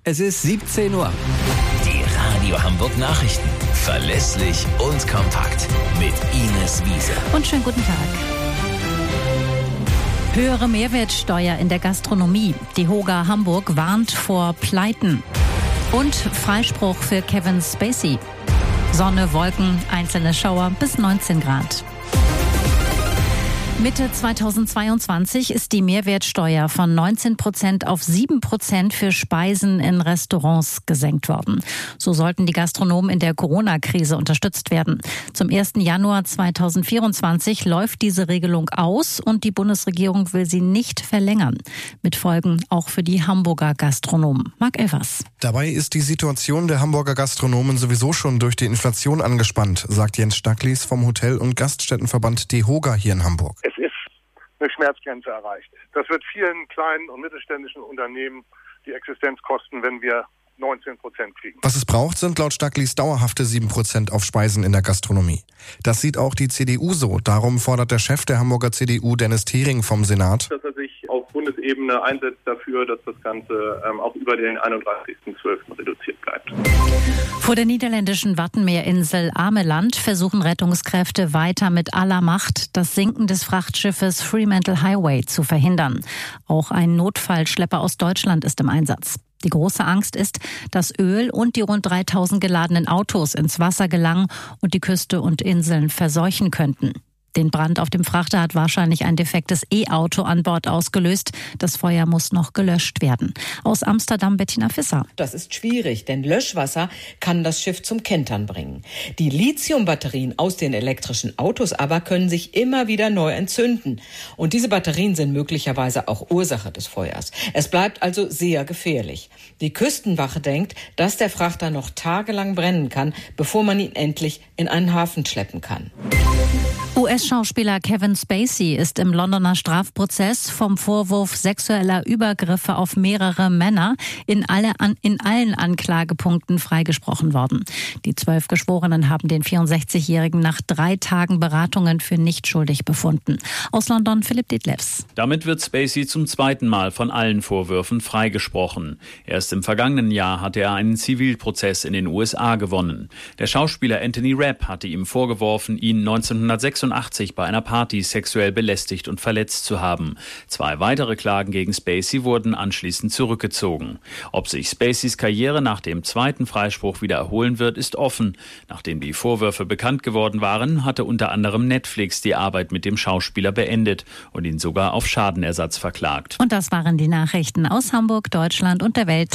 Es ist 17 Uhr. Die Radio Hamburg Nachrichten. Verlässlich und kompakt. Mit Ines Wiese. Und schönen guten Tag. Höhere Mehrwertsteuer in der Gastronomie. Die Hoga Hamburg warnt vor Pleiten. Und Freispruch für Kevin Spacey. Sonne, Wolken, einzelne Schauer bis 19 Grad. Mitte 2022 ist die Mehrwertsteuer von 19% auf 7% für Speisen in Restaurants gesenkt worden. So sollten die Gastronomen in der Corona-Krise unterstützt werden. Zum 1. Januar 2024 läuft diese Regelung aus und die Bundesregierung will sie nicht verlängern. Mit Folgen auch für die Hamburger Gastronomen. Marc Elvers. Dabei ist die Situation der Hamburger Gastronomen sowieso schon durch die Inflation angespannt, sagt Jens Stacklis vom Hotel- und Gaststättenverband DEHOGA hier in Hamburg. Es ist eine Schmerzgrenze erreicht. Das wird vielen kleinen und mittelständischen Unternehmen die Existenz kosten, wenn wir 19% kriegen. Was es braucht, sind laut Stacklis dauerhafte 7% auf Speisen in der Gastronomie. Das sieht auch die CDU so. Darum fordert der Chef der Hamburger CDU, Dennis Thering vom Senat, dass er sich auf Bundesebene einsetzt dafür, dass das Ganze auch über den 31.12. reduziert bleibt. Vor der niederländischen Wattenmeerinsel Ameland versuchen Rettungskräfte weiter mit aller Macht, das Sinken des Frachtschiffes Fremantle Highway zu verhindern. Auch ein Notfallschlepper aus Deutschland ist im Einsatz. Die große Angst ist, dass Öl und die rund 3000 geladenen Autos ins Wasser gelangen und die Küste und Inseln verseuchen könnten. Den Brand auf dem Frachter hat wahrscheinlich ein defektes E-Auto an Bord ausgelöst. Das Feuer muss noch gelöscht werden. Aus Amsterdam Bettina Visser. Das ist schwierig, denn Löschwasser kann das Schiff zum Kentern bringen. Die Lithiumbatterien aus den elektrischen Autos aber können sich immer wieder neu entzünden. Und diese Batterien sind möglicherweise auch Ursache des Feuers. Es bleibt also sehr gefährlich. Die Küstenwache denkt, dass der Frachter noch tagelang brennen kann, bevor man ihn endlich in einen Hafen schleppen kann. US-Schauspieler Kevin Spacey ist im Londoner Strafprozess vom Vorwurf sexueller Übergriffe auf mehrere Männer in allen Anklagepunkten freigesprochen worden. Die 12 Geschworenen haben den 64-Jährigen nach 3 Tagen Beratungen für nicht schuldig befunden. Aus London Philipp Detlefs. Damit wird Spacey zum zweiten Mal von allen Vorwürfen freigesprochen. Erst im vergangenen Jahr hatte er einen Zivilprozess in den USA gewonnen. Der Schauspieler Anthony Rapp hatte ihm vorgeworfen, ihn 1986 bei einer Party sexuell belästigt und verletzt zu haben. 2 weitere Klagen gegen Spacey wurden anschließend zurückgezogen. Ob sich Spaceys Karriere nach dem zweiten Freispruch wieder erholen wird, ist offen. Nachdem die Vorwürfe bekannt geworden waren, hatte unter anderem Netflix die Arbeit mit dem Schauspieler beendet und ihn sogar auf Schadenersatz verklagt. Und das waren die Nachrichten aus Hamburg, Deutschland und der Welt.